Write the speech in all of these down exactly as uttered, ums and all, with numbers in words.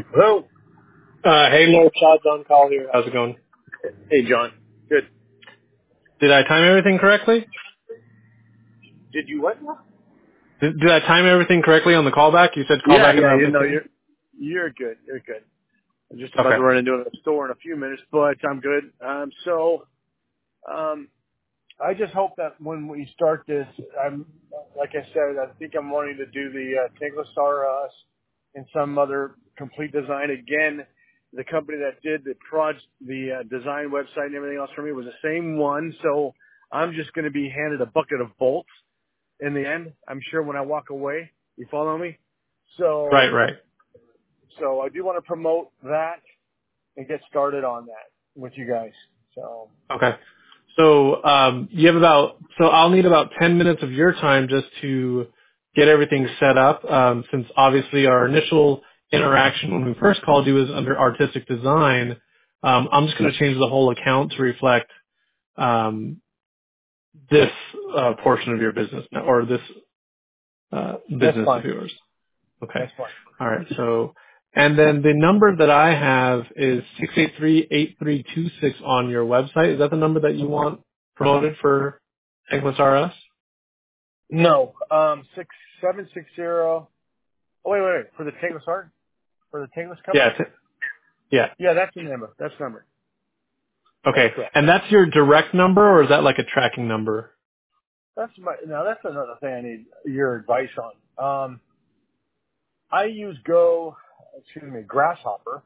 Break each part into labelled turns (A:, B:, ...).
A: Hello.
B: Uh, hey, Lord Shah, John Call here. How's it going?
A: Hey, John. Good.
B: Did I time everything correctly?
A: Did you what?
B: Did, did I time everything correctly on the callback? You said call
A: Yeah,
B: back in
A: yeah.
B: around
A: You know,
B: fifteen?
A: you're you're good. You're good. I'm just about
B: Okay.
A: to run into a store in a few minutes, but I'm good. Um, so, um, I just hope that when we start this, I'm like I said, I think I'm wanting to do the uh, Tankless R Us and some other complete design again. The company that did the project, the uh, design website and everything else for me was the same one, so I'm just going to be handed a bucket of bolts in the end. I'm sure when I walk away, you follow me.
B: Right,
A: So,
B: right.
A: so I do want to promote that and get started on that with you guys. So,
B: Okay. So, um, you have about, so I'll need about ten minutes of your time just to get everything set up, um, since obviously our initial interaction when we first called you is under artistic design. Um, I'm just going to change the whole account to reflect, um, this, uh, portion of your business now, or this, uh,
A: that's
B: business
A: fine.
B: of yours. Okay.
A: That's fine.
B: All right. So, and then the number that I have is six eight three, eight three two six on your website. Is that the number that you want promoted for Tankless R Us?
A: No, um, six seven six zero. Oh wait, wait, wait. For the Tangless Art, for the Tangless
B: Yeah.
A: company.
B: T- yeah.
A: Yeah, that's the number. That's the number. That's
B: Okay.
A: correct.
B: And that's your direct number, or is that like a tracking number?
A: That's my. Now that's another thing I need your advice on. Um, I use Go, excuse me, Grasshopper,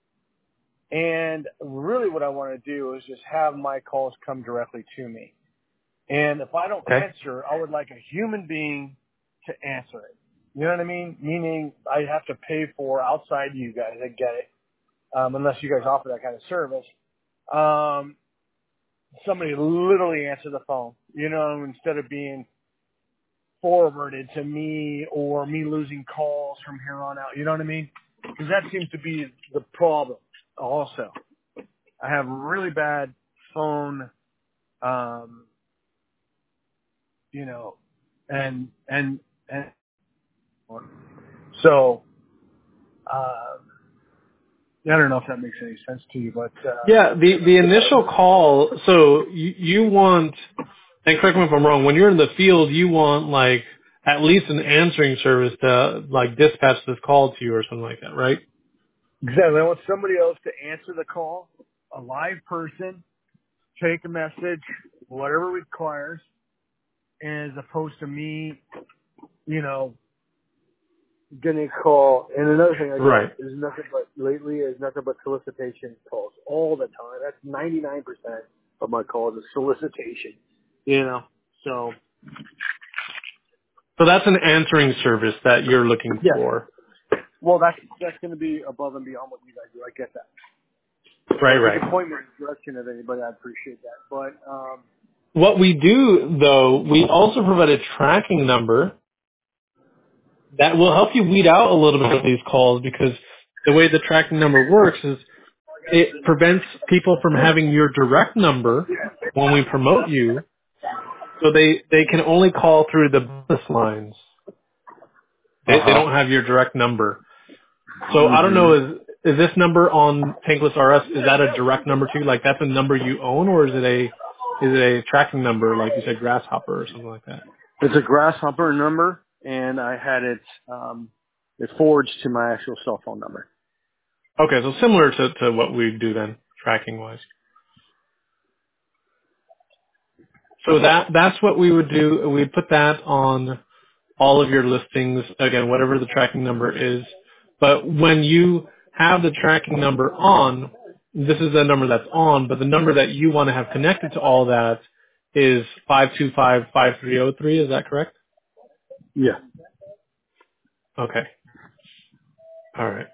A: and really what I want to do is just have my calls come directly to me. And if I don't
B: Okay.
A: answer, I would like a human being to answer it. You know what I mean? Meaning I have to pay for outside you guys. I get it. Um, unless you guys offer that kind of service. Um, somebody literally answer the phone, you know, instead of being forwarded to me or me losing calls from here on out. You know what I mean? Because that seems to be the problem also. I have really bad phone, um, you know, and, and, and so, uh, I don't know if that makes any sense to you, but, uh,
B: Yeah. The the initial call. So you you want, and correct me if I'm wrong. When you're in the field, you want like at least an answering service to like dispatch this call to you or something like that, right?
A: exactly. I want somebody else to answer the call, a live person, take a message, whatever it requires, as opposed to me, you know, getting a call. And another thing I get
B: Right.
A: is nothing but, lately, is nothing but solicitation calls all the time. That's ninety-nine percent of my calls is solicitation, you know. So,
B: So that's an answering service that you're looking
A: yeah.
B: for.
A: Well, that's, that's going to be above and beyond what you guys do. I get that. So
B: Right,
A: if you
B: right.
A: can point me in the direction of anybody, I'd appreciate that. But, um,
B: What we do, though, we also provide a tracking number that will help you weed out a little bit of these calls because the way the tracking number works is it prevents people from having your direct number when we promote you, so they, they can only call through the business lines. They, they
A: uh-huh.
B: don't have your direct number. So I don't
A: hmm
B: know, is is this number on Tankless R S, is that a direct number too? Like that's a number you own, or is it a is it a tracking number like you said, Grasshopper or something like that?
A: It's a Grasshopper number, and I had it, um, it forwards to my actual cell phone number.
B: Okay, so similar to, to what we do then, tracking wise. So that that's what we would do. We'd put that on all of your listings, again, whatever the tracking number is. But when you have the tracking number on, this is the number that's on, but the number that you want to have connected to all that is five two five, five three zero three. Is that correct?
A: Yeah.
B: Okay. All right.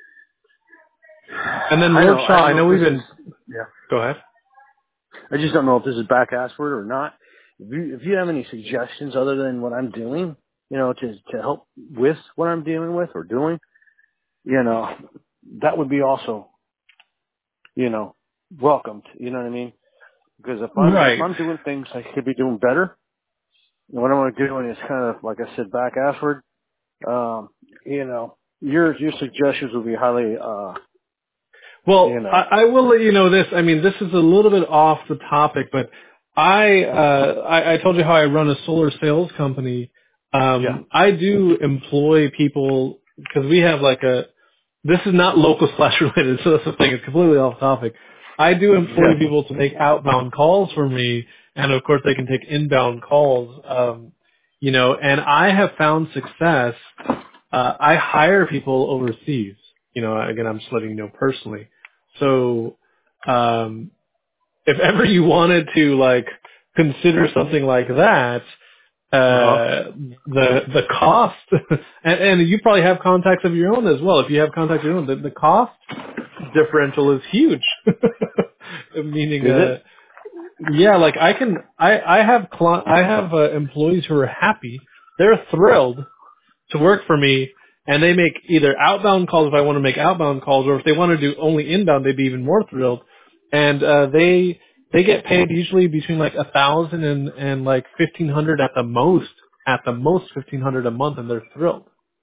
B: And then
A: I
B: Lord
A: know. I
B: Shaw,
A: don't
B: I
A: know
B: know
A: if
B: we've
A: this is,
B: been,
A: yeah.
B: go ahead.
A: I just don't know if this is back Ashford or not. If you, if you have any suggestions other than what I'm doing, you know, to, to help with what I'm dealing with or doing, you know, that would be also, you know, welcomed. You know what I mean? Because if I'm, if
B: Right.
A: I'm doing things I could be doing better, what I'm doing is kind of, like I said, back Ashford, um, you know. your your suggestions would be highly, uh,
B: Well,
A: you know.
B: I, I will let you know this. I mean, this is a little bit off the topic, but I, uh, I, I told you how I run a solar sales company.
A: Yeah.
B: Um, I do employ people because we have like a, this is not local slash related, so that's the thing. It's completely off topic. I do employ
A: Yeah.
B: people to make outbound calls for me, and of course they can take inbound calls. Um, you know, and I have found success. Uh, I hire people overseas. You know, again, I'm just letting you know personally. So, um, if ever you wanted to like consider something like that,
A: Uh huh.
B: uh, the the cost, and, and you probably have contacts of your own as well. If you have contacts of your own, the, the cost differential is huge. Meaning,
A: Is
B: uh,
A: it?
B: yeah, like I can, I I have cli- I have uh, employees who are happy. They're thrilled to work for me, and they make either outbound calls if I want to make outbound calls, or if they want to do only inbound, they'd be even more thrilled. And uh, they they get paid usually between like a thousand and and like fifteen hundred at the most, at the most fifteen hundred a month, and they're thrilled.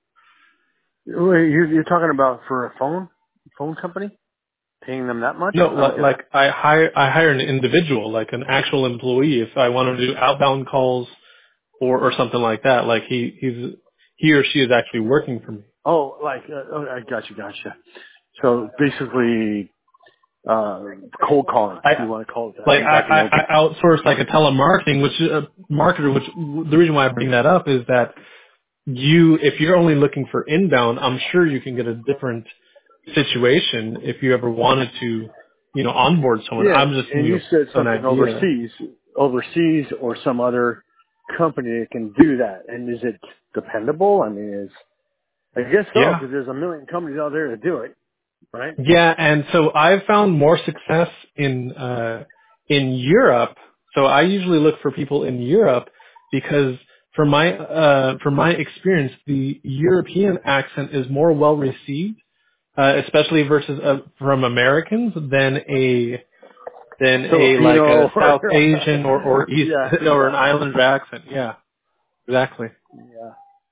A: Wait, you're, you're talking about for a phone phone company paying them that much?
B: No,
A: I don't
B: like,
A: get
B: like
A: that.
B: I hire I hire an individual, like an actual employee, if I want to do outbound calls or or something like that. Like he he's he or she is actually working for me.
A: Oh, like uh, oh, I got you, gotcha. So basically, uh, cold calling.
B: I
A: You want to call it that?
B: like
A: Like
B: I,
A: back in
B: I,
A: the
B: I outsource like a telemarketing, which is a marketer. Which the reason why I bring that up is that you, if you're only looking for inbound, I'm sure you can get a different situation if you ever wanted to, you know, onboard someone.
A: yeah,
B: I'm just giving
A: and
B: you
A: you said
B: an
A: something
B: idea.
A: overseas, overseas or some other company that can do that. And is it dependable? I mean, is I guess so
B: Yeah.
A: because there's a million companies out there to do it, right?
B: Yeah, and so I've found more success in uh, in Europe. So I usually look for people in Europe because, from my uh, from my experience, the European accent is more well received, uh, especially versus uh, from Americans than a than a like
A: Filipino
B: a
A: or
B: South Asian or or East
A: yeah,
B: or an
A: exactly.
B: Islander accent. Yeah, exactly.
A: Yeah,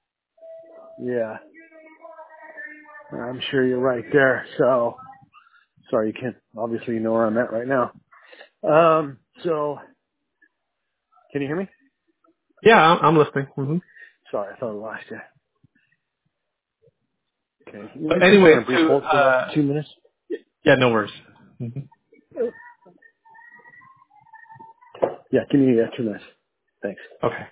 A: yeah. I'm sure you're right there. So sorry, you can't. Obviously, you know where I'm at right now. Um. So can you hear me?
B: Yeah, I'm, I'm listening. hmm
A: Sorry, I thought I lost you. Okay. You
B: But
A: mind putting me
B: anyway,
A: on a brief
B: to
A: hold for about
B: uh,
A: two minutes?
B: yeah, no worries. hmm
A: Yeah, give me uh, two minutes. Thanks.
B: Okay.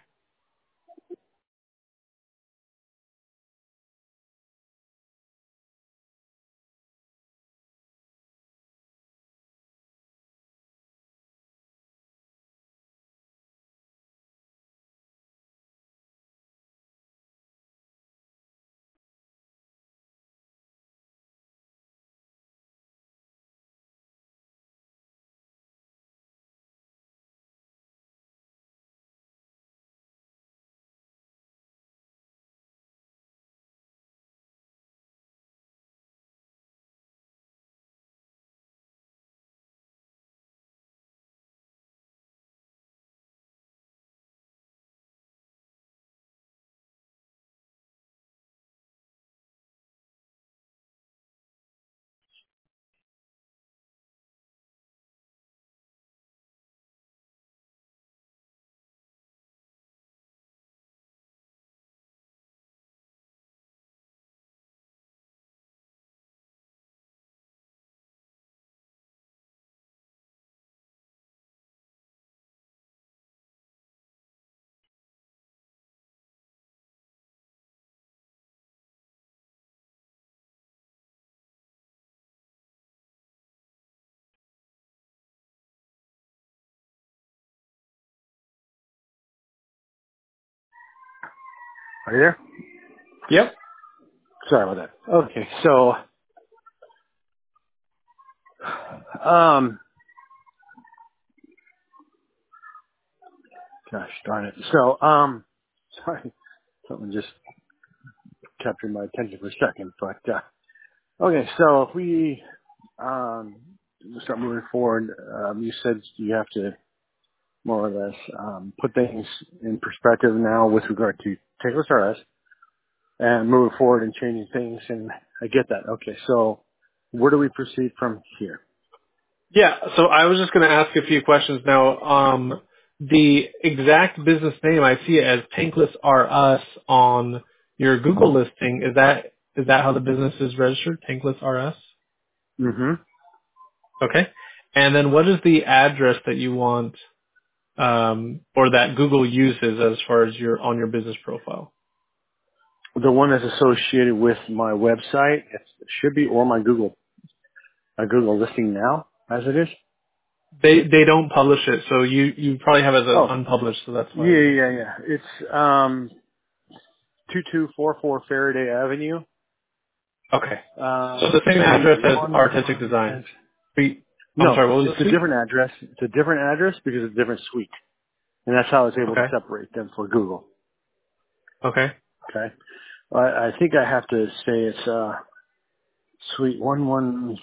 A: Are you there?
B: Yep.
A: Sorry about that. Okay. So, um, gosh darn it. So, um, sorry, something just captured my attention for a second. But uh, okay. So if we um start moving forward, um, you said you have to more or less um, put things in perspective now with regard to Taylor's R S and moving forward and changing things. And I get that. Okay, so where do we proceed from here?
B: Yeah, so I was just going to ask a few questions now. Um, the exact business name, I see it as Tankless R Us on your Google listing. Is that is that how the business is registered, Tankless R Us?
A: Mm-hmm.
B: Okay. And then what is the address that you want um, or that Google uses as far as your on your business profile?
A: The one that's associated with my website, it should be, or my Google, my Google listing now, as it is.
B: They they don't publish it, so you you probably have it as
A: Oh,
B: unpublished, so that's
A: yeah,
B: why we don't
A: yeah,
B: see it.
A: yeah. It's um, two two four four Faraday Avenue.
B: Okay. So
A: Um,
B: the same
A: suite
B: address as
A: one
B: Artistic
A: one.
B: Design. Suite. I'm
A: No,
B: sorry, what was
A: it's
B: the
A: a
B: suite?
A: different address. It's a different address because it's a different suite, and that's how I was able to
B: Okay.
A: separate them for Google.
B: Okay.
A: Okay, I, I think I have to say it's uh, suite one one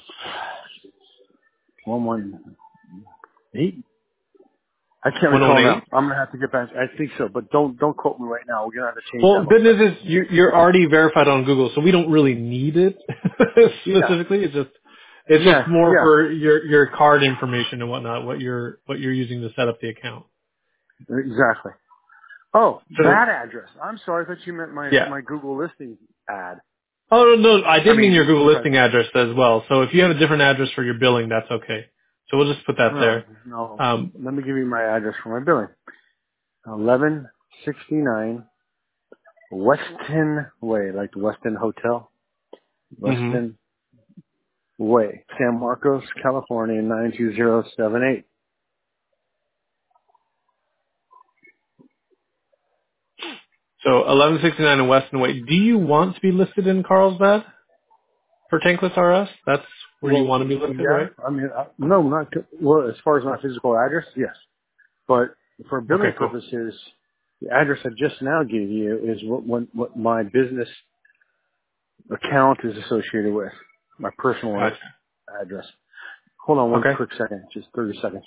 A: one one eight. I can't recall now.
B: one oh one eight.
A: I'm gonna have to get back. I think so, but don't don't quote me right now. We're gonna have to change
B: Well,
A: that most
B: good news is
A: likely.
B: you, you're already verified on Google, so we don't really need it
A: Yeah,
B: specifically. It's just it's
A: yeah,
B: just more
A: yeah.
B: for your your card information and whatnot, what you're what you're using to set up the account.
A: Exactly. Oh,
B: So
A: that address. I'm sorry. I thought you meant my
B: yeah.
A: my Google listing ad.
B: Oh no, I
A: I
B: did mean your
A: mean,
B: Google
A: sorry.
B: listing address as well. So if you have a different address for your billing, that's okay. So we'll just put that
A: No,
B: there.
A: no.
B: Um,
A: Let me give you my address for my billing. eleven sixty-nine Weston Way, like the Weston Hotel.
B: hmm
A: Weston Way, San Marcos, California, nine two zero seven eight.
B: So eleven sixty-nine in Weston Way. Do you want to be listed in Carlsbad for Tankless R Us? That's where you
A: Well,
B: want to be listed,
A: yeah,
B: right?
A: I mean, I, no, not, co- well, as far as my physical address, yes. But for
B: Okay,
A: billing
B: cool.
A: purposes, the address I just now gave you is what, what, what my business account is associated with, my personal
B: Gotcha.
A: address. Hold on one
B: Okay.
A: quick second, just thirty seconds.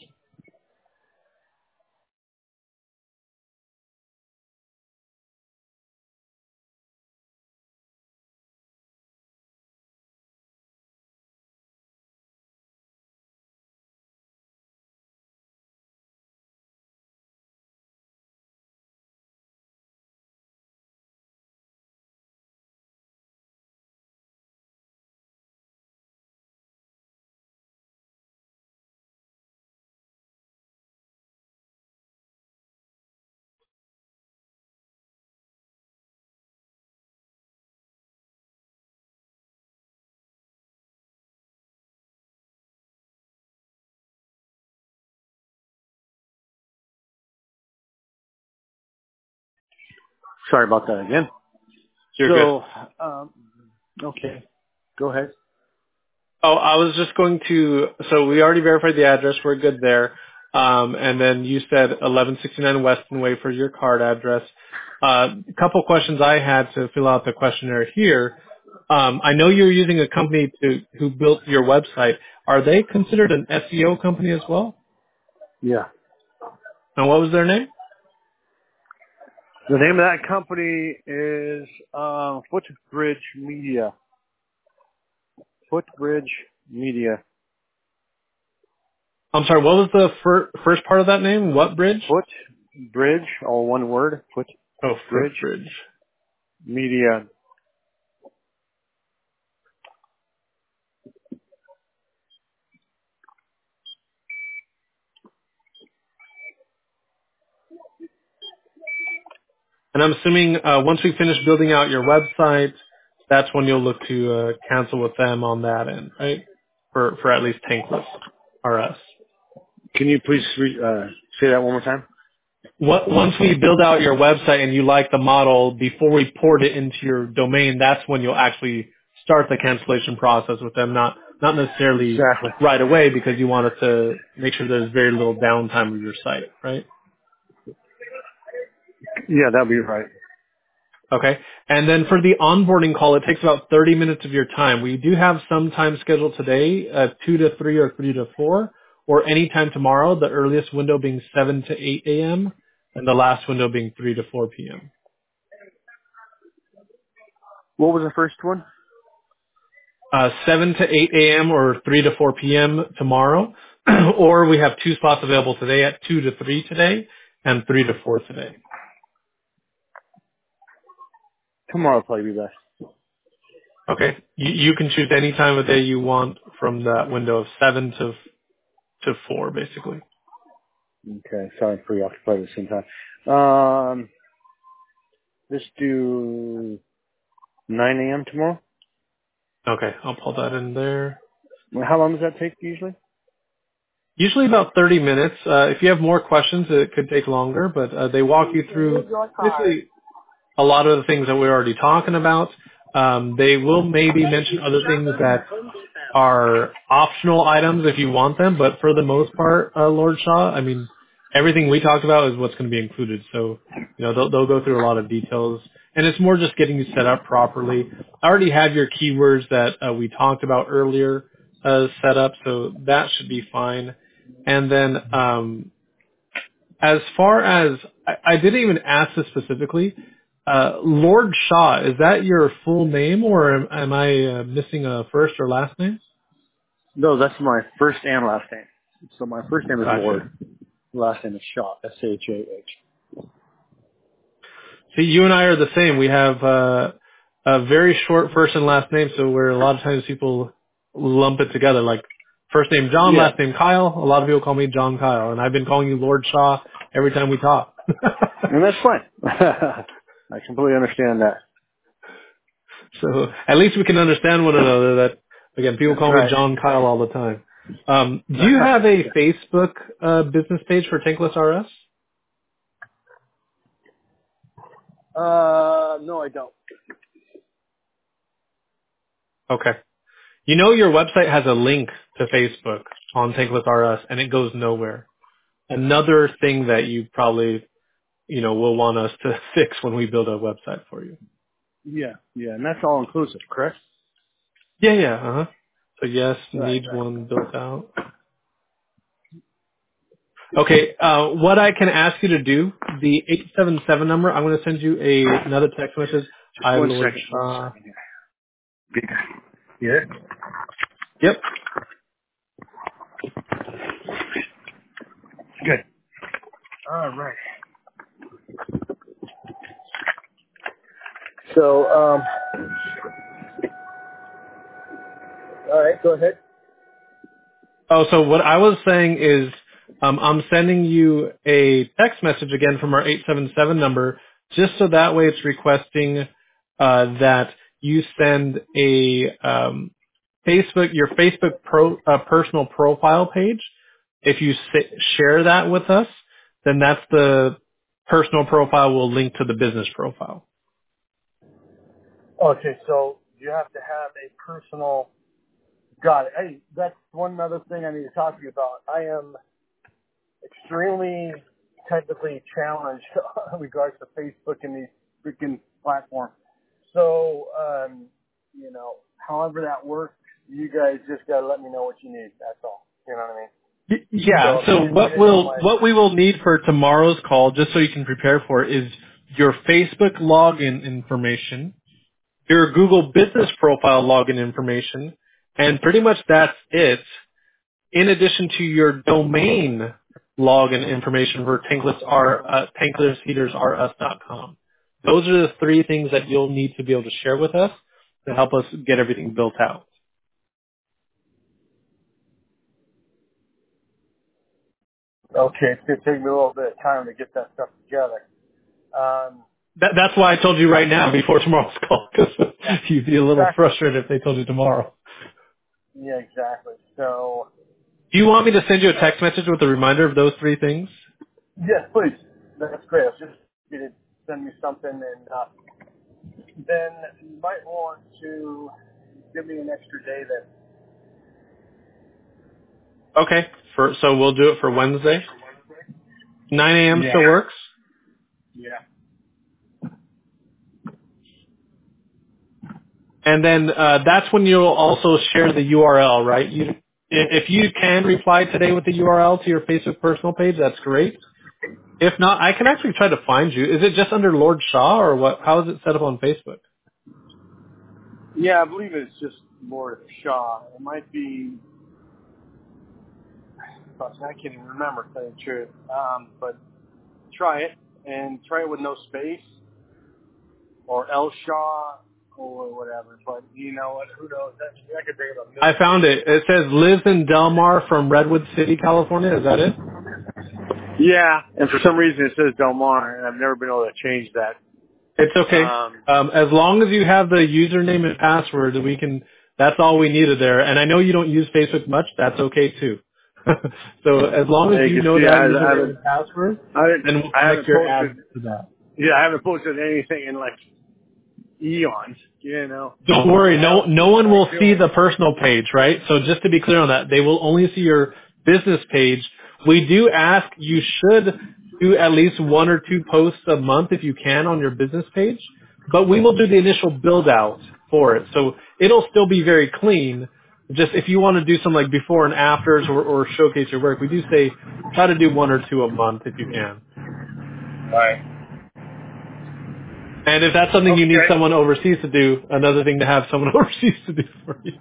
A: Sorry about that again.
B: You're good.
A: So, um, okay, go ahead.
B: Oh, I was just going to, so we already verified the address. We're good there. Um, and then you said eleven sixty-nine Weston Way for your card address. Uh, a couple questions I had to fill out the questionnaire here. Um, I know you're using a company to, who built your website. Are they considered an S E O company as well?
A: Yeah.
B: And what was their name?
A: The name of that company is uh, Footbridge Media. Footbridge Media.
B: I'm sorry, what was the fir- first part of that name? What bridge?
A: Footbridge, all one word.
B: Oh,
A: Footbridge
B: Footbridge.
A: Media.
B: And I'm assuming uh, once we finish building out your website, that's when you'll look to uh, cancel with them on that end, right? For for at least Tankless R S.
A: Can you please re- uh, say that one more time?
B: What, once we build out your website and you like the model, before we port it into your domain, that's when you'll actually start the cancellation process with them. Not not necessarily
A: Exactly.
B: right away because you want it to make sure there's very little downtime of your site, right?
A: Yeah, that'll be right.
B: Okay. And then for the onboarding call, it takes about thirty minutes of your time. We do have some time scheduled today, uh, two to three or three to four, or any time tomorrow, the earliest window being seven to eight a.m. and the last window being three to four p.m.
A: What was the first one?
B: Uh, seven to eight a.m. or three to four p.m. tomorrow, or we have two slots available today at two to three today and three to four today.
A: Tomorrow will probably be best.
B: Okay. You, you can choose any time of day you want from that window of seven to to four, basically.
A: Okay, sorry, I'm preoccupied at the same time. Um, let's do nine a.m. tomorrow.
B: Okay, I'll pull that in there.
A: Well, how long does that take usually?
B: Usually about thirty minutes. Uh, if you have more questions, it could take longer, but uh, they walk you through basically a lot of the things that we're already talking about. Um, they will maybe mention other things that are optional items if you want them, but for the most part, uh, Lord Shaw, I mean, everything we talked about is what's going to be included. So, you know, they'll, they'll go through a lot of details, and it's more just getting you set up properly. I already have your keywords that uh, we talked about earlier uh, set up, so that should be fine. And then, um, as far as I, I didn't even ask this specifically, uh, Lord Shaw, is that your full name, or am, am I uh, missing a first or last name?
A: No, that's my first and last name. So my first name is
B: Gotcha.
A: Lord. Last name is Shaw. S H A H.
B: See, you and I are the same. We have uh, a very short first and last name, so where a lot of times people lump it together, like first name John,
A: Yeah,
B: last name Kyle. A lot of people call me John Kyle, and I've been calling you Lord Shaw every time we talk.
A: and that's fine. I completely understand that.
B: So at least we can understand one another. That again, people
A: That's
B: call me
A: right.
B: John Kyle all the time. Um, do you have a Facebook uh, business page for Tankless R S?
A: uh, no, I don't.
B: Okay. You know your website has a link to Facebook on Tankless R S, and it goes nowhere. Another thing that you probably you know will want us to fix when we build a website for you.
A: Yeah, yeah, and that's all inclusive, correct?
B: Yeah, yeah. Uh huh. So yes,
A: Right,
B: needs
A: right.
B: one built out. Okay, uh, what I can ask you to do, the eight seven seven number, I'm going to send you a, another text message.
A: Just
B: Hi,
A: one
B: Lord
A: second, one
B: Shaw.
A: second here. Yeah?
B: Yep.
A: Good. All right. So, um, all right, go ahead.
B: Oh, so what I was saying is um, I'm sending you a text message again from our eight seven seven number, just so that way it's requesting uh, that you send a um, Facebook, your Facebook pro, uh, personal profile page. If you sa- share that with us, then that's the personal profile will link to the business profile.
A: Okay, so you have to have a personal. Got it. Hey, that's one other thing I need to talk to you about. I am extremely technically challenged in regards to Facebook and these freaking platforms. So, um, you know, however that works, you guys just gotta let me know what you need. That's all. You know what I mean?
B: Y-
A: So
B: Yeah.
A: if you
B: So
A: didn't get
B: what
A: it on
B: will
A: my,
B: what we will need for tomorrow's call, just so you can prepare for it, is your Facebook login information, your Google Business Profile login information, and pretty much that's it. In addition to your domain login information for Tankless R uh, tankless heaters r us dot com. Those are the three things that you'll need to be able to share with us to help us get everything built out.
A: okay, it's gonna take me a little bit of time to get that stuff together. Um,
B: That, that's why I told you right now before tomorrow's call, because
A: yeah,
B: you'd be a little
A: exactly.
B: frustrated if they told you tomorrow.
A: Yeah, exactly. So,
B: Do you want me to send you a text message with a reminder of those three things?
A: yes, please. That's great. I was just you to send me something, and uh, then you might want to give me an extra day then.
B: Okay. For, so we'll do it for Wednesday. nine a.m.
A: Yeah.
B: still works?
A: Yeah.
B: And then uh, that's when you'll also share the U R L, right? You, if if you can reply today with the U R L to your Facebook personal page, that's great. If not, I can actually try to find you. Is it just under Lord Shaw, or what? How is it set up on Facebook?
A: Yeah, I believe it's just Lord Shaw. It might be, I can't even remember if that's true. Um, but try it, and try it with no space, or L Shaw, or whatever. But you know what? Who knows? That, that could bring up a
B: I
A: million.
B: found it. It says lives in Del Mar from Redwood City, California. Is that it?
A: Yeah, and for some reason it says Del Mar, and I've never been able to change that.
B: It's okay.
A: Um,
B: Um, as long as you have the username and password, we can. That's all we needed there. And I know you don't use Facebook much. That's okay too. So as long as
A: you
B: you
A: can
B: know
A: see
B: that
A: I, I
B: username
A: haven't,
B: and password,
A: I haven't,
B: then we'll
A: I
B: connect
A: haven't
B: your
A: posted.
B: ads to that.
A: Yeah, I haven't posted anything in like eons. You know,
B: Don't worry,
A: I
B: no
A: don't,
B: no one
A: I
B: will
A: don't feel
B: see
A: like.
B: the personal page, right? So just to be clear on that, they will only see your business page. We do ask you should do at least one or two posts a month if you can on your business page, but we will do the initial build out for it. So it'll still be very clean. Just if you want to do some like before and afters or, or showcase your work, we do say try to do one or two a month if you can.
A: Right.
B: And if that's something you need
A: Okay.
B: someone overseas to do, another thing to have someone overseas to do for you.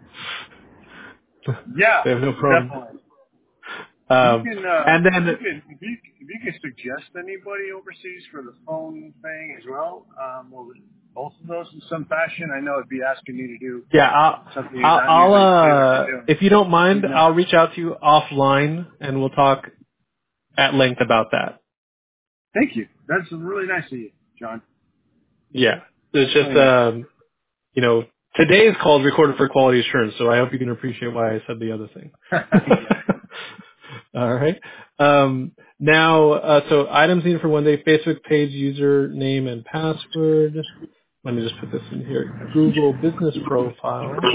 A: Yeah,
B: They have no problem.
A: definitely. You
B: Um,
A: can, uh,
B: and
A: if you
B: then,
A: can, if you, if you can suggest anybody overseas for the phone thing as well, um, well, both of those in some fashion. I know it'd be asking you to do
B: yeah, I'll,
A: something you're
B: I'll,
A: not
B: I'll,
A: usually privy to
B: uh,
A: doing.
B: if you don't
A: You
B: mind,
A: know.
B: I'll reach out to you offline and we'll talk at length about that.
A: Thank you. That's really nice of you, John.
B: Yeah. It's
A: That's
B: just,
A: really nice.
B: um, you know, today's call is recorded for quality assurance, so I hope you can appreciate why I said the other thing.
A: Yeah.
B: All right. Um, now, uh, so items needed for one day, Facebook page, username and password. Let me just put this in here. Google business profile.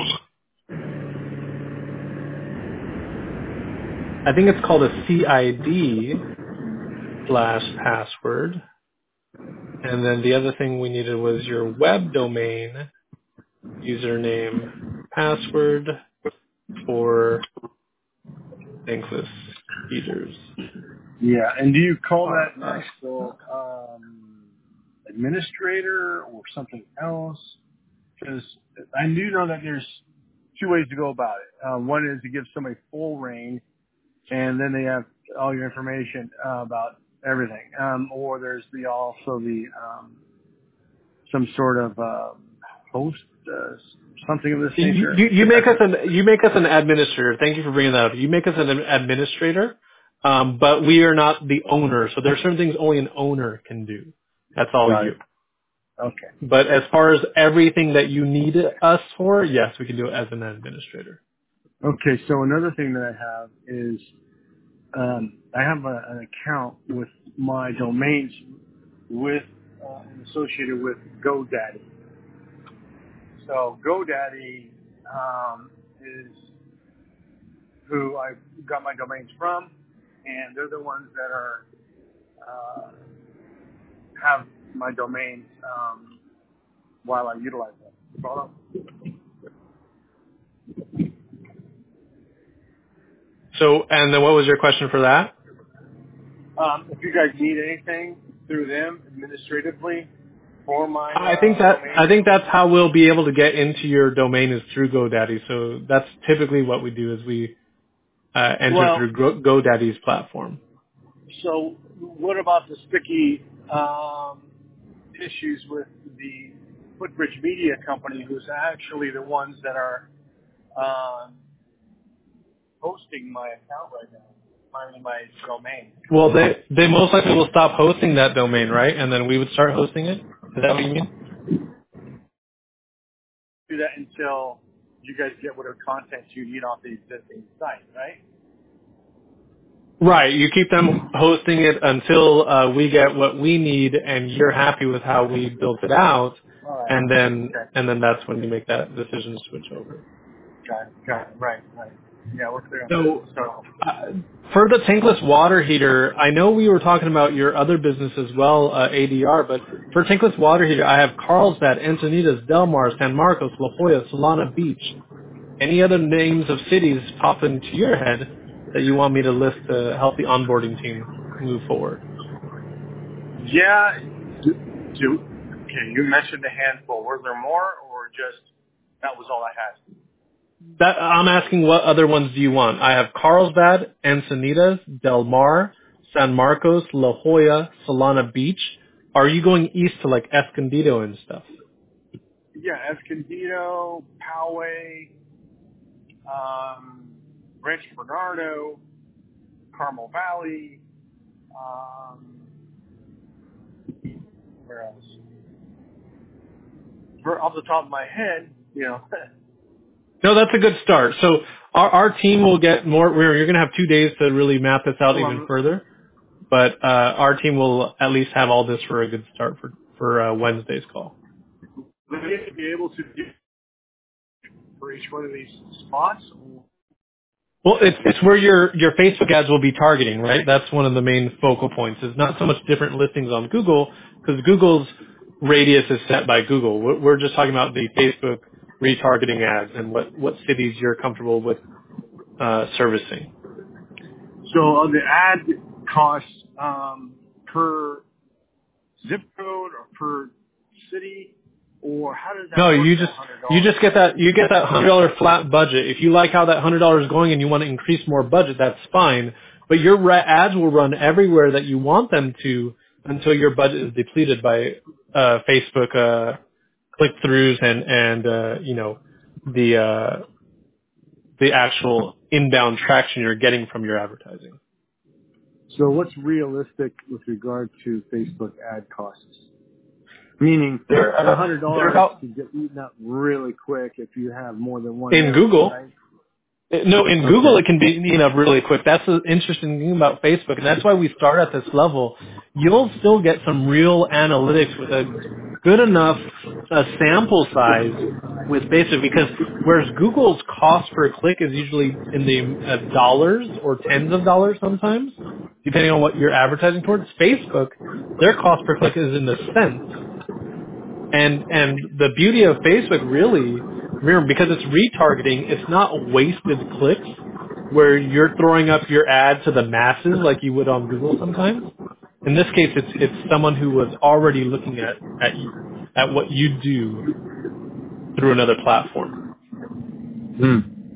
B: I think it's called a C I D slash password. And then the other thing we needed was your web domain, username, password for Thankless Heaters.
A: Yeah. And do you call
B: Uh,
A: that actual um, administrator or something else? Because I do know that there's two ways to go about it. Uh, one is to give somebody full reign, and then they have all your information uh, about everything. Um, or there's the also the um, some sort of uh, host, uh, something of this
B: you,
A: nature.
B: you, you make us an you make us an administrator. Thank you for bringing that up. You make us an administrator, um, but we are not the owner. So there are certain things only an owner can do. That's all
A: Got
B: you.
A: it. Okay.
B: But as far as everything that you need us for, yes, we can do it as an administrator.
A: Okay. So another thing that I have is um, I have a, an account with my domains with uh, associated with GoDaddy. So GoDaddy um, is who I got my domains from, and they're the ones that are uh, have my domains um, while I utilize them. Follow?
B: So, and then what was your question for that?
A: Um, if you guys need anything through them administratively for my
B: I think
A: uh,
B: that I
A: domains,
B: think that's how we'll be able to get into your domain is through GoDaddy. So that's typically what we do is we uh, enter
A: well,
B: through Go- GoDaddy's platform.
A: so what about the sticky um, issues with the Footbridge Media Company, who's actually the ones that are um, hosting my account right now, my, my domain?
B: Well, they they most likely will stop hosting that domain, right? And then we would start hosting it. Is that what you mean?
A: Do that until you guys get whatever content you need off the existing site, right?
B: Right. You keep them hosting it until uh, we get what we need, and you're happy with how we built it out,
A: All right.
B: and then
A: Okay.
B: and then that's when you make that decision to switch over.
A: Got it. Got it. Right. Right. Yeah, we're clear on that.
B: So
A: So,
B: uh, for the tankless water heater, I know we were talking about your other business as well, uh, A D R, but for tankless water heater, I have Carlsbad, Encinitas, Del Mar, San Marcos, La Jolla, Solana Beach. Any other names of cities pop into your head that you want me to list to help the onboarding team move forward?
A: yeah. Do, do, okay, you mentioned a handful. Were there more or just? That was all I had.
B: That I'm asking, what other ones do you want? I have Carlsbad, Encinitas, Del Mar, San Marcos, La Jolla, Solana Beach. Are you going east to like Escondido and stuff?
A: Yeah, Escondido, Poway, um, Rancho Bernardo, Carmel Valley, um, where else? For, off the top of my head, you know.
B: No, that's a good start. So our, our team will get more. We're, you're going to have two days to really map this out even further. But uh, our team will at least have all this for a good start for for uh, Wednesday's call.
A: Will you be able to do for each one of these spots?
B: Well, it's it's where your your Facebook ads will be targeting, right? That's one of the main focal points. It's not so much different listings on Google because Google's radius is set by Google. We're we're just talking about the Facebook retargeting ads and what what cities you're comfortable with uh, servicing.
A: So on the ad costs um, per zip code or per city, or how does that
B: No,
A: work?
B: you
A: That
B: just
A: hundred
B: you
A: dollars.
B: just get that you get that hundred dollar flat budget. If you like how that hundred dollars is going and you want to increase more budget, that's fine. But your ra- ads will run everywhere that you want them to until your budget is depleted by uh, Facebook uh, click throughs and and uh, you know the uh, the actual inbound traction you're getting from your advertising.
A: So what's realistic with regard to Facebook ad costs? Meaning,
B: They're,
A: a
B: uh,
A: hundred
B: they're
A: dollars
B: about
A: can get eaten up really quick if you have more than one
B: in
A: area,
B: Google.
A: right?
B: No, in
A: Okay.
B: Google it can be eaten up really quick. That's the interesting thing about Facebook, and that's why we start at this level. You'll still get some real analytics with a good enough uh, sample size with Facebook, because whereas Google's cost per click is usually in the uh, dollars or tens of dollars sometimes, depending on what you're advertising towards, Facebook, their cost per click is in the cents. And and the beauty of Facebook really, remember, because it's retargeting, it's not wasted clicks where you're throwing up your ad to the masses like you would on Google sometimes. In this case, it's it's someone who was already looking at at at what you do through another platform.
A: Hmm.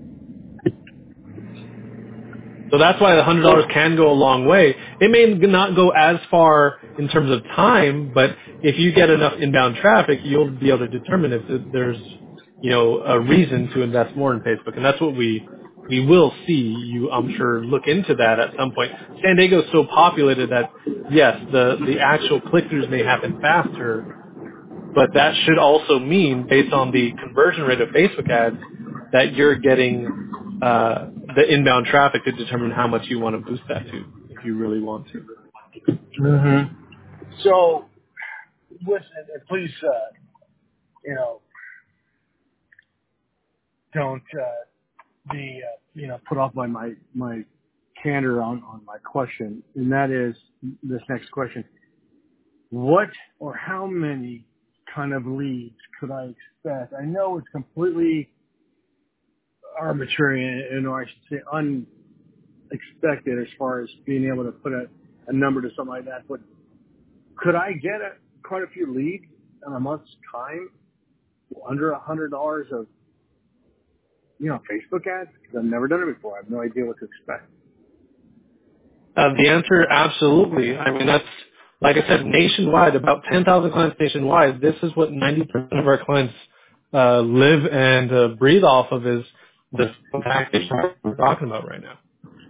B: So that's why the hundred dollars can go a long way. It may not go as far in terms of time, but if you get enough inbound traffic, you'll be able to determine if there's, you know, a reason to invest more in Facebook, and that's what we we will see. You, I'm sure, look into that at some point. San Diego is so populated that yes, the the actual click-throughs may happen faster, but that should also mean, based on the conversion rate of Facebook ads, that you're getting uh, the inbound traffic to determine how much you want to boost that to, if you really want to.
A: Mm-hmm. So, listen, and please, uh, you know, don't uh, be, uh, you know, put off by my my candor on on my question, and that is this next question: what or how many kind of leads could I expect? I know it's completely arbitrary, and or I should say unexpected as far as being able to put a, a number to something like that, but could I get a, quite a few leads in a month's time under a hundred dollars of, you know, Facebook ads? Because I've never done it before. I have no idea what to expect.
B: Uh, the answer, absolutely. I mean, that's, like I said, nationwide, about ten thousand clients nationwide. This is what ninety percent of our clients uh, live and uh, breathe off of, is the package we're talking about right now.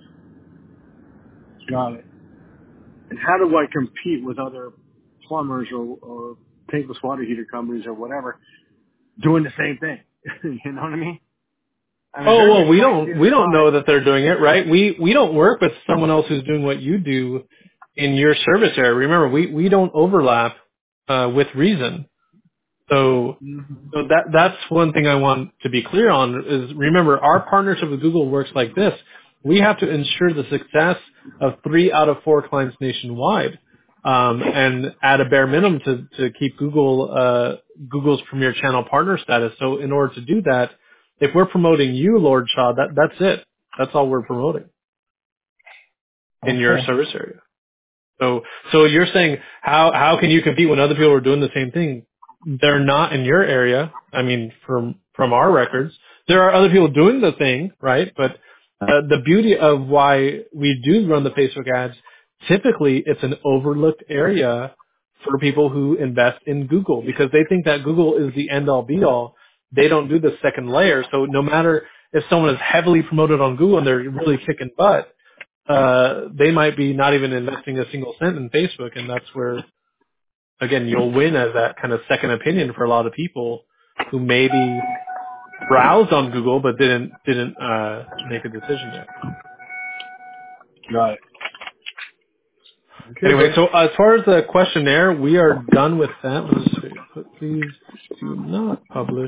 A: Got it. And how do I compete with other plumbers or, or tankless water heater companies or whatever doing the same thing? You know what I mean? I mean,
B: Oh
A: they're
B: well,
A: getting
B: we
A: priced
B: don't
A: in
B: we don't
A: spot.
B: know that they're doing it, right? We we don't work with someone else who's doing what you do in your service area. Remember, we we don't overlap uh, with Reason. So
A: Mm-hmm.
B: so that that's one thing I want to be clear on is, remember, our partnership with Google works like this. We have to ensure the success of three out of four clients nationwide, um, and at a bare minimum to to keep Google uh, Google's premier channel partner status. So in order to do that, if we're promoting you, Lord Shaw, that that's it. That's all we're promoting in your
A: Okay.
B: service area. So, so you're saying how how can you compete when other people are doing the same thing? They're not in your area. I mean, from from our records. There are other people doing the thing, right? But uh, the beauty of why we do run the Facebook ads, typically it's an overlooked area for people who invest in Google because they think that Google is the end all be all. They don't do the second layer. So no matter if someone is heavily promoted on Google and they're really kicking butt, uh, they might be not even investing a single cent in Facebook. And that's where, again, you'll win as that kind of second opinion for a lot of people who maybe browsed on Google but didn't didn't uh, make a decision yet.
A: Got it. Okay,
B: Anyway,
A: buddy.
B: so as far as the questionnaire, we are done with that. Let's see. But please do not publish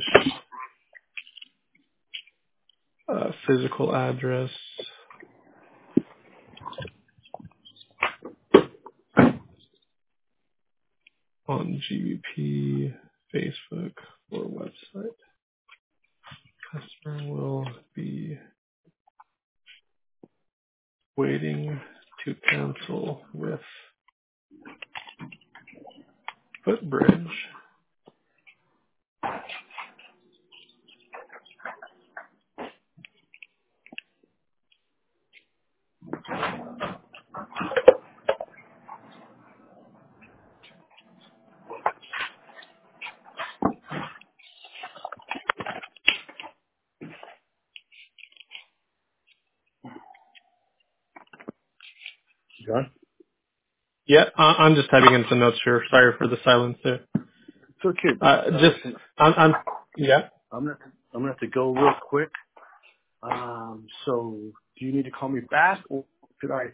B: uh, physical address on G B P, Facebook, or website. Customer will be waiting to cancel with Footbridge.
A: John?
B: Yeah, I- I'm just typing in some notes here. Sorry for the silence there.
A: It's okay, buddy.
B: Uh,
A: Uh,
B: just,
A: listen,
B: I'm, I'm, yeah.
A: I'm gonna I'm gonna have to go real quick. Um, so do you need to call me back, or should I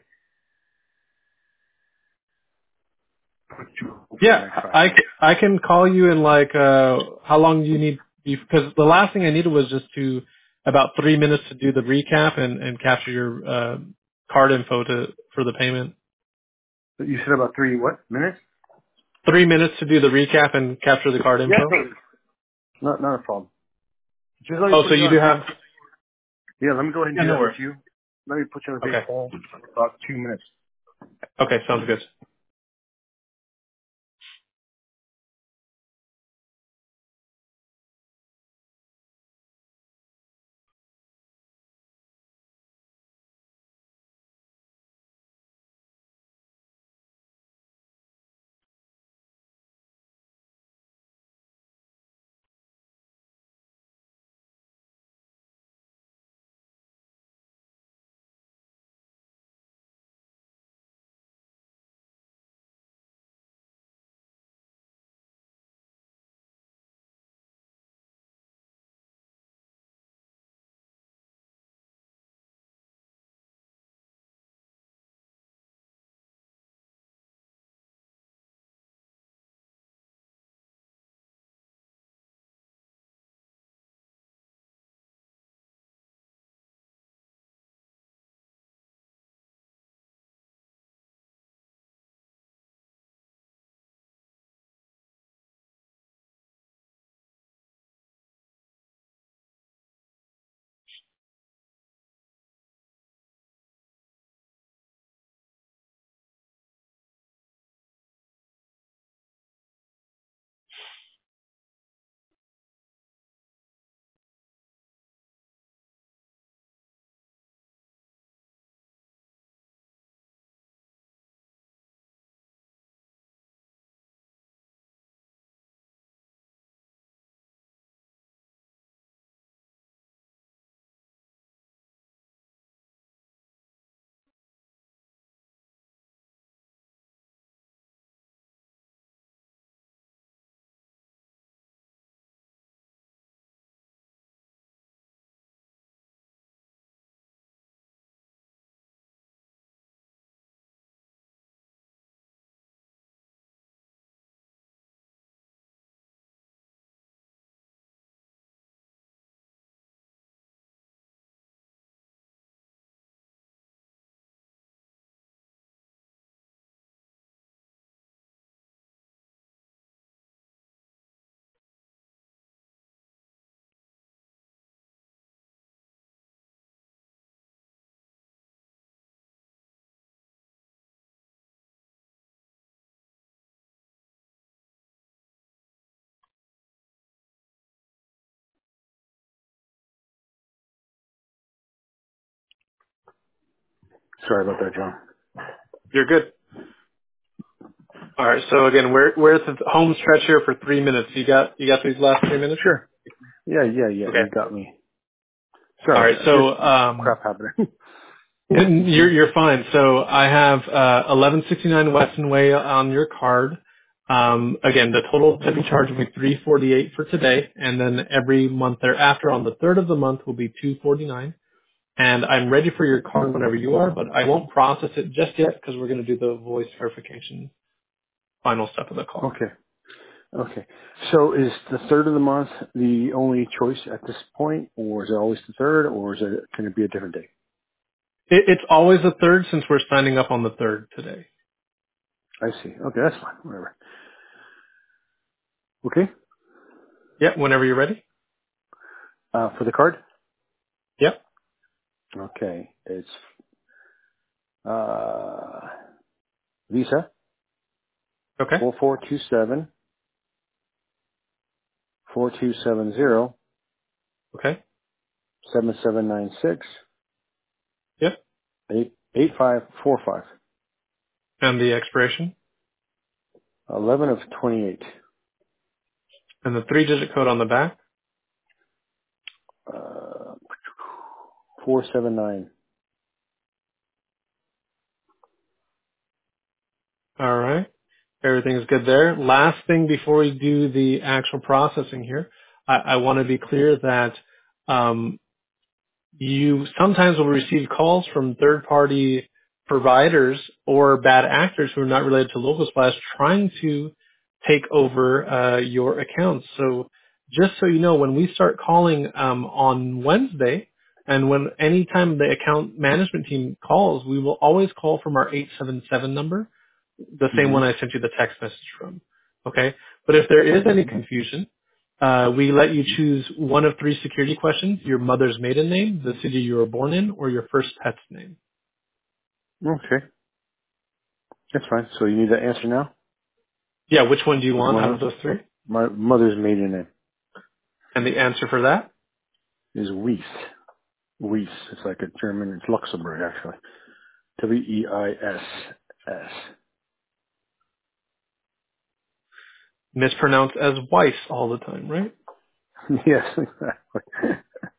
A: put you over for the
B: Yeah,
A: next five
B: I,
A: minutes?
B: c- I can call you in like, uh, how long do you need? Because the last thing I needed was just to, about three minutes to do the recap and, and capture your, uh, card info to, for the payment.
A: You said about three what minutes?
B: Three minutes to do the recap and capture the card
A: Yeah,
B: info?
A: not not a problem. Just let me
B: Oh,
A: put
B: so
A: you
B: you
A: on
B: do
A: a brief.
B: have,
A: Yeah, let me go ahead and
B: yeah,
A: do
B: no
A: that with
B: worries.
A: you. Let me put you on a brief
B: Okay.
A: hold for about two minutes.
B: Okay, sounds good.
A: Sorry about that, John.
B: You're good. All right. So again, we're we're at the home stretch here for three minutes. You got you got these last three minutes?
A: Sure. Yeah, yeah, yeah.
B: Okay.
A: You got me.
B: All right.
A: Sorry, just
B: So um,
A: crap happening.
B: you're you're fine. So I have uh, eleven sixty-nine Weston Way on your card. Um, again, the total to be charged will be three forty-eight for today, and then every month thereafter, on the third of the month, will be two forty-nine. And I'm ready for your card whenever you are, but I won't process it just yet because we're going to do the voice verification final step of the call.
A: Okay. Okay. So is the third of the month the only choice at this point, or is it always the third, or is it can it be a different day?
B: It, it's always the third since we're signing up on the third today.
A: I see. Okay, that's fine. Whatever. Okay.
B: Yep, whenever you're ready.
A: Uh, for the card.
B: Yep.
A: Okay. It's uh, Visa
B: Okay.
A: four four two seven four two seven zero
B: Okay.
A: seven seven nine six
B: Yep.
A: eight eight five four five
B: And the expiration
A: eleven of twenty eight.
B: and the three-digit code on the back.
A: Uh, four seven nine.
B: All right. Everything's good there. Last thing before we do the actual processing here, I, I want to be clear that um, you sometimes will receive calls from third-party providers or bad actors who are not related to Local Splash trying to take over uh, your accounts. So just so you know, when we start calling um, on Wednesday, and when any time the account management team calls, we will always call from our eight seven seven number, the same
A: Mm-hmm.
B: one I sent you the text message from. Okay? But if there is any confusion, uh, we let you choose one of three security questions: your mother's maiden name, the city you were born in, or your first pet's name.
A: Okay, that's fine. So you need that answer now?
B: Yeah, which one do you
A: Which
B: want
A: one
B: out
A: was
B: of those three?
A: my mother's maiden name?
B: And the answer for that?
A: Is Weiss. Weiss. It's like a German. It's Luxembourg actually. W E I S S.
B: Mispronounced as Weiss all the time, right?
A: Yes, exactly.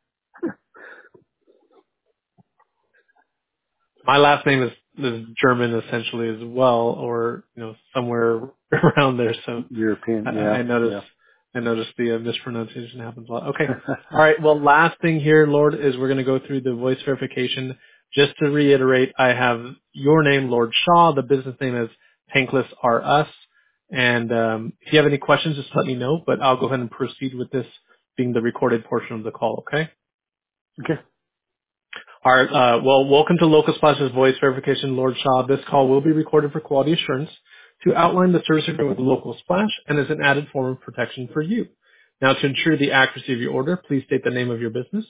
B: My last name is, is German essentially as well, or you know somewhere around there. So
A: European.
B: I,
A: Yeah,
B: I notice
A: yeah.
B: I notice the uh, mispronunciation happens a lot. Okay, all right. Well, last thing here, Lord, is we're going to go through the voice verification. Just to reiterate, I have your name, Lord Shaw. The business name is Tankless R Us. And um, if you have any questions, just let me know. But I'll go ahead and proceed with this being the recorded portion of the call. Okay.
A: Okay.
B: All right. Uh, well, welcome to Local Splash's voice verification, Lord Shaw. This call will be recorded for quality assurance to outline the service agreement with Local Splash and is an added form of protection for you. Now, to ensure the accuracy of your order, please state the name of your business,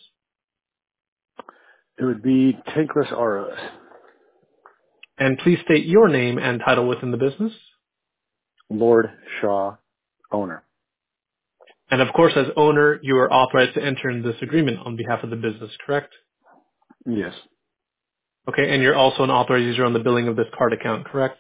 A: It would be Tankless R S.
B: and please state your name and title within the business.
A: Lord Shaw, owner.
B: And of course, as owner, you are authorized to enter in this agreement on behalf of the business, correct?
A: Yes.
B: Okay, and you're also an authorized user on the billing of this card account, correct?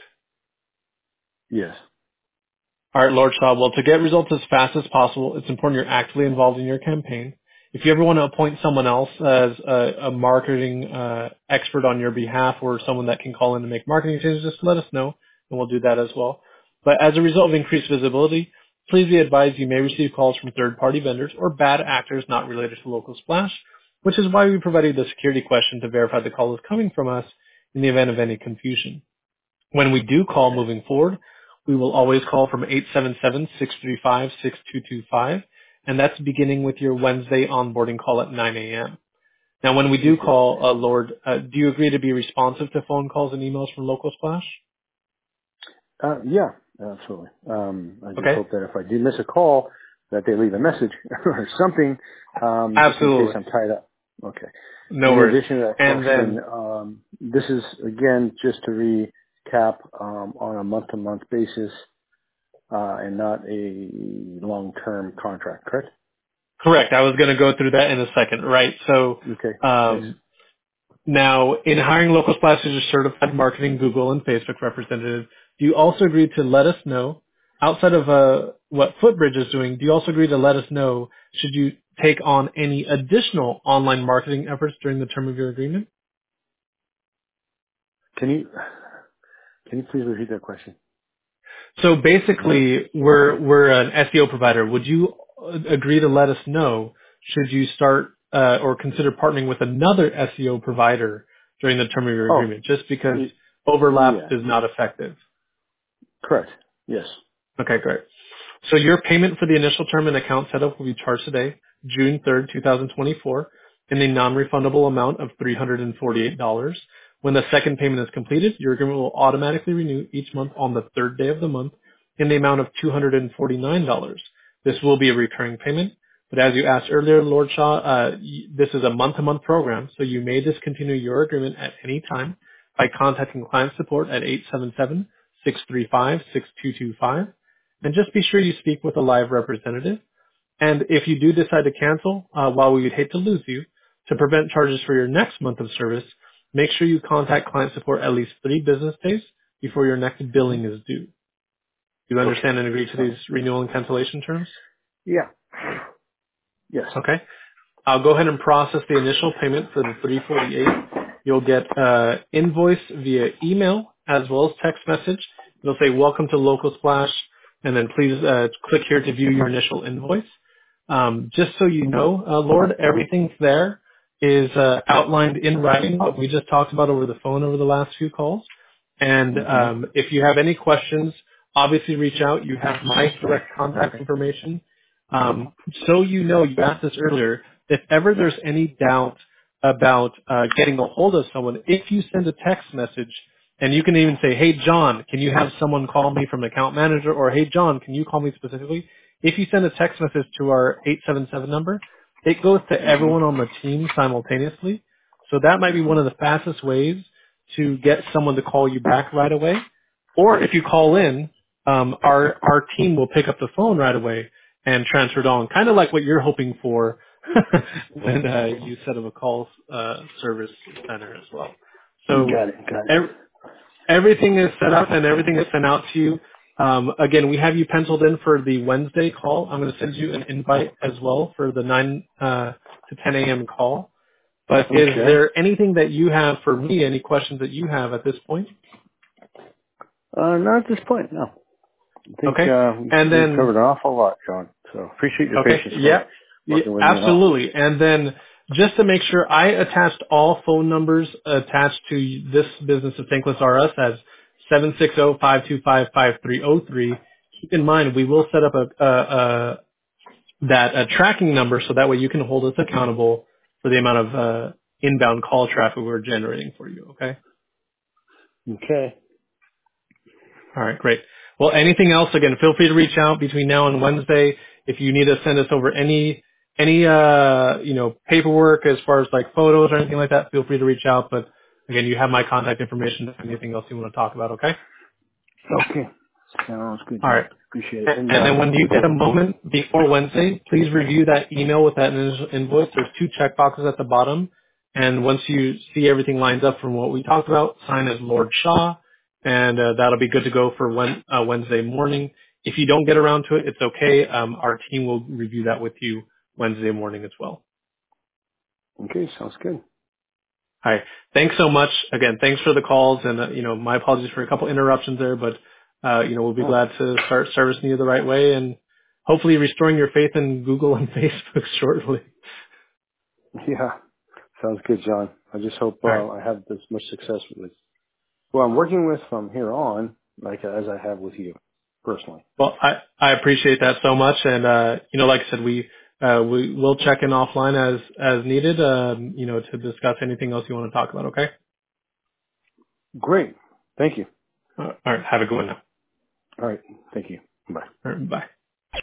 A: Yes.
B: All right, Lord Shaw. Well, to get results as fast as possible, it's important you're actively involved in your campaign. If you ever want to appoint someone else as a, a marketing uh, expert on your behalf or someone that can call in to make marketing changes, just let us know, and we'll do that as well. But as a result of increased visibility, please be advised you may receive calls from third-party vendors or bad actors not related to Local Splash, which is why we provided the security question to verify the call is coming from us in the event of any confusion. When we do call
A: Okay.
B: moving forward, we will always call from eight seven seven, six three five, six two two five, and that's beginning with your Wednesday onboarding call at nine a.m. Now, when we do
A: Okay.
B: call, uh, Lord, uh, do you agree to be responsive to phone calls and emails from Local Splash?
A: Uh, yeah, absolutely. Um, I just
B: Okay?
A: hope that if I do miss a call, that they leave a message or something, um, just in case
B: Absolutely.
A: I'm tied up. Okay.
B: No
A: In
B: worries.
A: addition to that
B: And
A: question,
B: then,
A: um, this is again just to recap um, on a month-to-month basis uh, and not a long-term contract, correct?
B: correct, I was going to go through that in a second, right? So,
A: Okay. Nice.
B: um, Now, in hiring Local Splash as your certified marketing Google and Facebook representative, do you also agree to let us know, outside of uh, what Footbridge is doing, do you also agree to let us know should you take on any additional online marketing efforts during the term of your agreement?
A: Can you can you please repeat that question?
B: So basically, we're we're an S E O provider. Would you uh, agree to let us know should you start uh, or consider partnering with another S E O provider during the term of your
A: Oh,
B: agreement, just because
A: y-
B: overlap
A: yeah,
B: is not effective?
A: correct. Yes.
B: Okay, great. So your payment for the initial term and account setup will be charged today, June third, twenty twenty-four, in a non-refundable amount of three hundred forty-eight dollars. When the second payment is completed, your agreement will automatically renew each month on the third day of the month in the amount of two hundred forty-nine dollars. This will be a recurring payment, but as you asked earlier, Lord Shaw, uh, y- this is a month-to-month program, so you may discontinue your agreement at any time by contacting client support at eight seven seven, six three five, six two two five. And just be sure you speak with a live representative. And if you do decide to cancel, uh, while we would hate to lose you, to prevent charges for your next month of service, make sure you contact client support at least three business days before your next
A: hmm
B: billing is due. Do you
A: Okay.
B: understand and agree to these
A: Sounds good.
B: renewal and cancellation terms?
A: Yeah. Yes.
B: Okay. I'll go ahead and process the initial payment for the three forty-eight. You'll get uh, invoice via email as well as text message. It'll say welcome to Local Splash, and then please uh, click here to view your initial invoice. Um, just so you know, uh, Lord, everything there is uh, outlined in writing, what we just talked about over the phone over the last few calls. And
A: hmm
B: um, if you have any questions, obviously reach out. You have my direct contact information. Um, so you know, you asked this earlier, if ever there's any doubt about uh, getting a hold of someone, if you send a text message, and you can even say, hey, John, can you have someone call me from account manager? Or, hey, John, can you call me specifically? If you send a text message to our eight seven seven number, it goes to
A: hmm
B: everyone on the team simultaneously. So that might be one of the fastest ways to get someone to call you back right away. Or if you call in, um, our our team will pick up the phone right away and transfer it on, kind of like what you're hoping for when uh, you set up a call uh, service center as well. So
A: Got it. Got it.
B: ev- everything is set up and everything is sent out to you. Um, again, we have you penciled in for the Wednesday call. I'm going to send you an invite as well for the nine uh, to ten a.m. call. But is
A: Okay.
B: there anything that you have for me, any questions that you have at this point?
A: Uh, not at this point. No. I think
B: Okay.
A: uh, we,
B: And
A: we've
B: then
A: covered an awful lot, John. So appreciate your
B: Okay.
A: patience for
B: Yeah. Yeah.
A: working with me and all.
B: Absolutely. And then just to make sure, I attached all phone numbers attached to this business of Thankless R Us as seven six zero, five two five, five three zero three. Keep in mind, we will set up a, a, a that a tracking number so that way you can hold us accountable for the amount of uh, inbound call traffic we're generating for you. Okay.
A: Okay.
B: All right, great. Well, anything else, again, feel free to reach out between now and Wednesday. If you need to send us over any, any, uh, you know, paperwork as far as like photos or anything like that, feel free to reach out. But again, you have my contact information if anything else you want to talk about, okay?
A: Okay. Sounds good,
B: All right.
A: John. Appreciate it.
B: And
A: And
B: and
A: uh,
B: then when you get a moment before Wednesday, please review that email with that initial invoice. There's two check boxes at the bottom. And once you see everything lines up from what we talked about, sign as Lord Shaw, and uh, that'll be good to go for Wen- uh, Wednesday morning. If you don't get around to it, it's okay. Um, our team will review that with you Wednesday morning as well.
A: okay, sounds good.
B: All right. Thanks so much. Again, thanks for the calls, and uh, you know, my apologies for a couple interruptions there, but uh, you know, we'll be
A: Oh,
B: glad to start servicing you the right way and hopefully restoring your faith in Google and Facebook shortly.
A: yeah. Sounds good, John. I just hope
B: All right.
A: uh, I have as much success with who I'm working with from here on, like as I have with you personally.
B: Well, I I appreciate that so much, and uh, you know, like I said, we uh, we will check in offline as as needed, um, you know, to discuss anything else you want to talk about. Okay.
A: Great. Thank you.
B: All right. Have a good one now.
A: All right. Thank you. Bye.
B: All right, bye.